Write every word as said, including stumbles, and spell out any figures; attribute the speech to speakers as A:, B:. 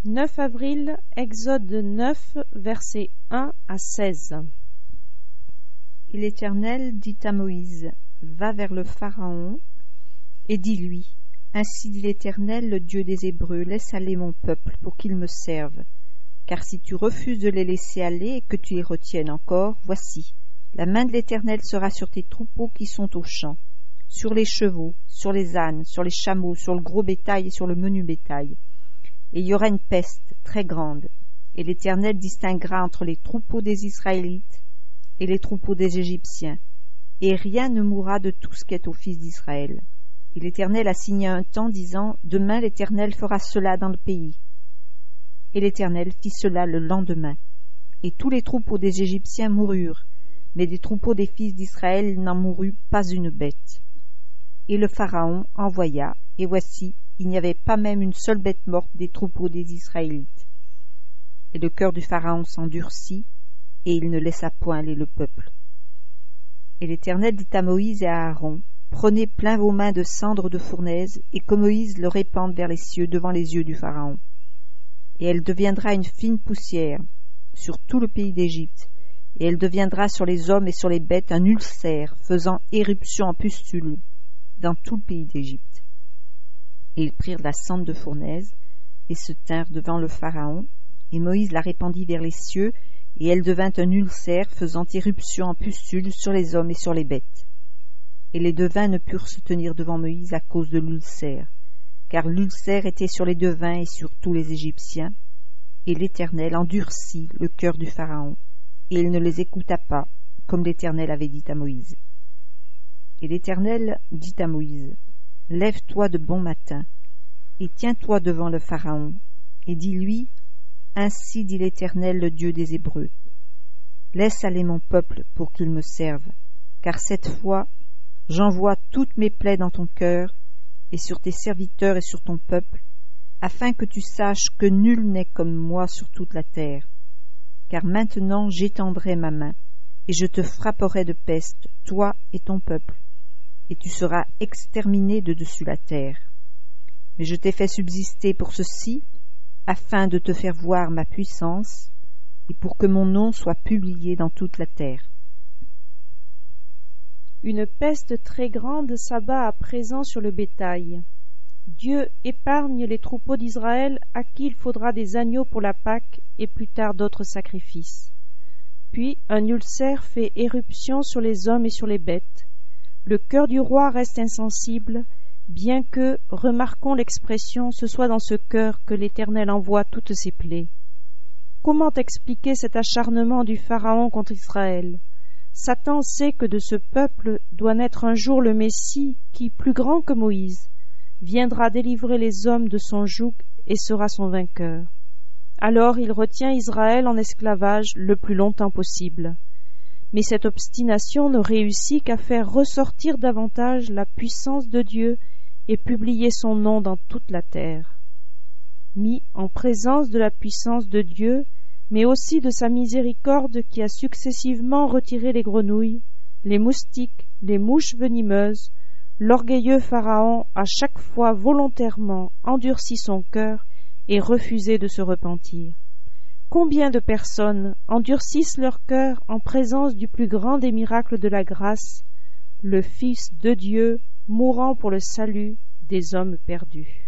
A: neuf avril, Exode neuf, versets un à seize.
B: Et l'Éternel dit à Moïse, va vers le Pharaon et dis-lui, ainsi dit l'Éternel, le Dieu des Hébreux, laisse aller mon peuple pour qu'il me serve. Car si tu refuses de les laisser aller et que tu les retiennes encore, voici, la main de l'Éternel sera sur tes troupeaux qui sont aux champs, sur les chevaux, sur les ânes, sur les chameaux, sur le gros bétail et sur le menu bétail. Et il y aura une peste très grande, et l'Éternel distinguera entre les troupeaux des Israélites et les troupeaux des Égyptiens, et rien ne mourra de tout ce qui est aux fils d'Israël. Et l'Éternel a signé un temps, disant, demain l'Éternel fera cela dans le pays. Et l'Éternel fit cela le lendemain. Et tous les troupeaux des Égyptiens moururent, mais des troupeaux des fils d'Israël il n'en mourut pas une bête. Et le Pharaon envoya, et voici, il n'y avait pas même une seule bête morte des troupeaux des Israélites. Et le cœur du Pharaon s'endurcit, et il ne laissa point aller le peuple. Et l'Éternel dit à Moïse et à Aaron, prenez plein vos mains de cendres de fournaise, et que Moïse le répande vers les cieux devant les yeux du Pharaon. Et elle deviendra une fine poussière sur tout le pays d'Égypte, et elle deviendra sur les hommes et sur les bêtes un ulcère, faisant éruption en pustules dans tout le pays d'Égypte. Et ils prirent la cendre de fournaise, et se tinrent devant le Pharaon, et Moïse la répandit vers les cieux, et elle devint un ulcère, faisant éruption en pustules sur les hommes et sur les bêtes. Et les devins ne purent se tenir devant Moïse à cause de l'ulcère, car l'ulcère était sur les devins et sur tous les Égyptiens, et l'Éternel endurcit le cœur du Pharaon, et il ne les écouta pas, comme l'Éternel avait dit à Moïse. Et l'Éternel dit à Moïse, lève-toi de bon matin, et tiens-toi devant le Pharaon, et dis-lui, ainsi dit l'Éternel, le Dieu des Hébreux, laisse aller mon peuple pour qu'il me serve, car cette fois j'envoie toutes mes plaies dans ton cœur, et sur tes serviteurs et sur ton peuple, afin que tu saches que nul n'est comme moi sur toute la terre. Car maintenant j'étendrai ma main, et je te frapperai de peste, toi et ton peuple, et tu seras exterminé de dessus la terre. Mais je t'ai fait subsister pour ceci, afin de te faire voir ma puissance, et pour que mon nom soit publié dans toute la terre.
A: Une peste très grande s'abat à présent sur le bétail. Dieu épargne les troupeaux d'Israël à qui il faudra des agneaux pour la Pâque et plus tard d'autres sacrifices. Puis un ulcère fait éruption sur les hommes et sur les bêtes. Le cœur du roi reste insensible, bien que, remarquons l'expression, ce soit dans ce cœur que l'Éternel envoie toutes ses plaies. Comment expliquer cet acharnement du Pharaon contre Israël ? Satan sait que de ce peuple doit naître un jour le Messie qui, plus grand que Moïse, viendra délivrer les hommes de son joug et sera son vainqueur. Alors il retient Israël en esclavage le plus longtemps possible. Mais cette obstination ne réussit qu'à faire ressortir davantage la puissance de Dieu et publier son nom dans toute la terre. Mis en présence de la puissance de Dieu, mais aussi de sa miséricorde qui a successivement retiré les grenouilles, les moustiques, les mouches venimeuses, l'orgueilleux Pharaon a chaque fois volontairement endurci son cœur et refusé de se repentir. Combien de personnes endurcissent leur cœur en présence du plus grand des miracles de la grâce, le Fils de Dieu mourant pour le salut des hommes perdus.